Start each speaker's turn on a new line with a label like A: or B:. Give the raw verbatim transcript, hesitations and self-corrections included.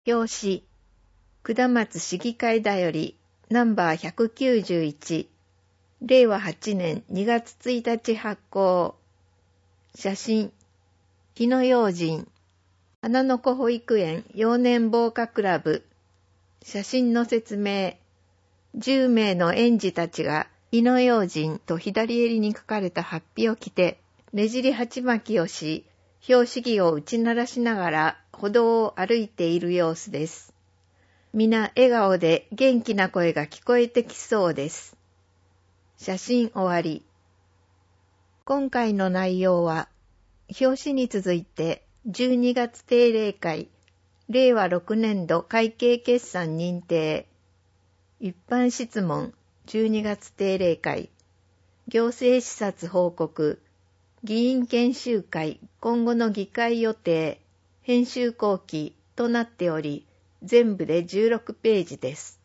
A: 表紙、下松市議会だよりナンバーひゃくきゅうじゅういち、れいわはちねんにがつついたち発行。写真、火の用心、花の子保育園幼年防火クラブ。写真の説明、じゅうめいの園児たちが火の用心と左襟に書かれた法被を着て、ねじり鉢巻きをし、標識儀を打ち鳴らしながら歩道を歩いている様子です。皆笑顔で元気な声が聞こえてきそうです。写真終わり。今回の内容は、表紙に続いてじゅうにがつ定例会、れいわろくねんど会計決算認定、一般質問じゅうにがつ定例会、行政視察報告、議員研修会今後の議会予定、編集後期となっており、全部でじゅうろくページです。